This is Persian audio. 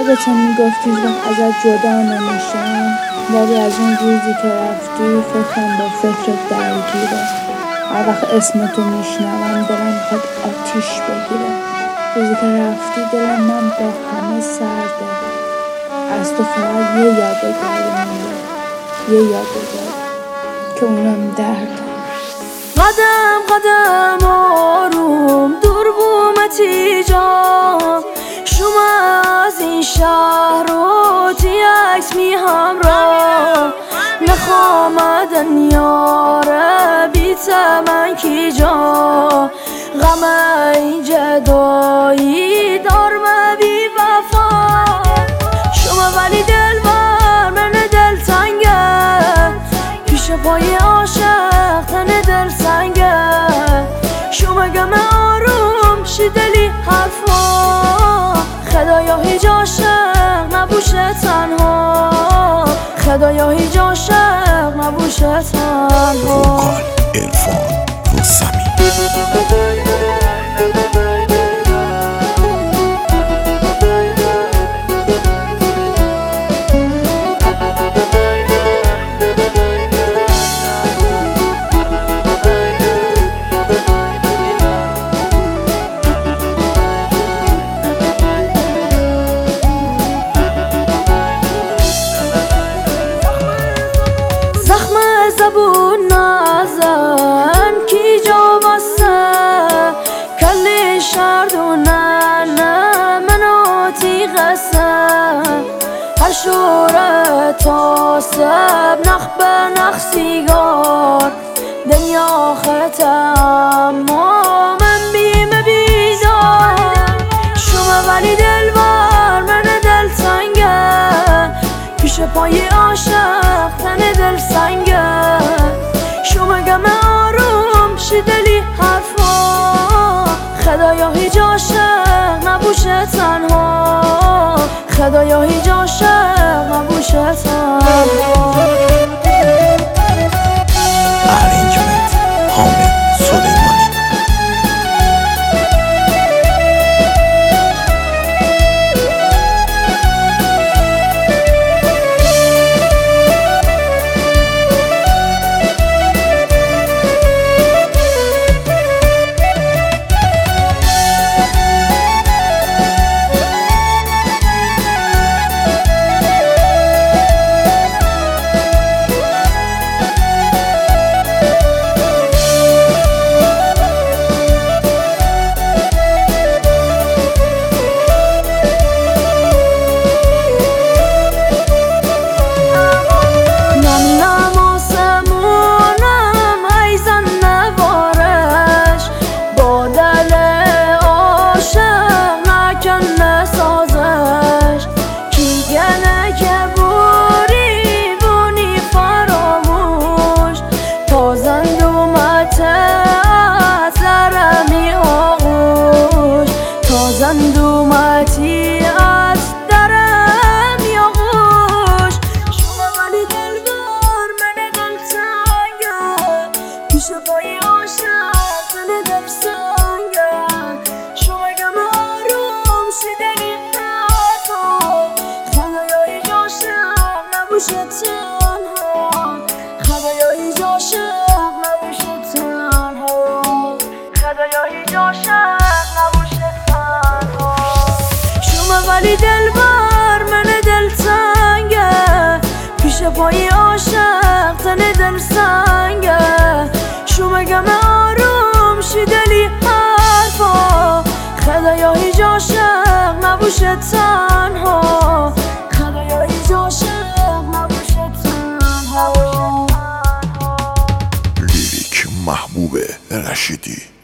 یادت میگفتی وقت ازت جدا نمیشم، ولی از اون روزی که رفتی فکرم با فکرت درگیره. هر وقت اسمتو میشنوم دلم میخواد آتیش بگیره. روزی که رفتی دلم من با همه سرده. از تو فقط یه یادگاری مونده، یه یادگاری که اونم درده. قدم قدم آروم دور بومتی جا، شما از این شهر رو تی عکس می همراه، نخوامدن یاره بیت من کی جا، غم این جدایی دارم بی وفا. شما ولی دل بر من دل تنگه، پیش پای عاشق تن دل سنگه. شما گم آروم شدلی حرفا، خدایا هیچ عاشق نبوشه تنها، خدایا هیچ عاشق نبوشه تنها. وکال عرفان رستمی. زبون نازن کی جا بسته، کلی شردونن منو تیغسته. هر شوره تا سب نخ به نخ سیگار، دنیا ختم ما من بیم بیدار. شما ولی دل بر من دل تنگه، پیش پای عاشق تن دل سنگه. شما گم آروم شدلی حرفا، خدایا هیچ عاشق نبوشه تنها، خدایا هیچ عاشق نبوشه تنها. ارنجمنت حامد سلیمانی. زندومتی از درم یا غوش. شما ولی دل بر من دل تنگه، پیش پای عاشق تن دل سنگه. شما گم آروم شدنی حرفا، خدایا هیچ عاشق نبوشه تنها، خدایا هیچ عاشق نبوشه تنها، خدایا هیچ عاشق نبوشه تنها. شما ولی دل بر من دل تنگه، پیش پای عاشق تن دل سنگه. شما گم آروم شدلی حرفا، خدایا هیچ عاشق نبوشه تنها، خدایا هیچ عاشق نبوشه تنها. لیریک محبوب رشیدی.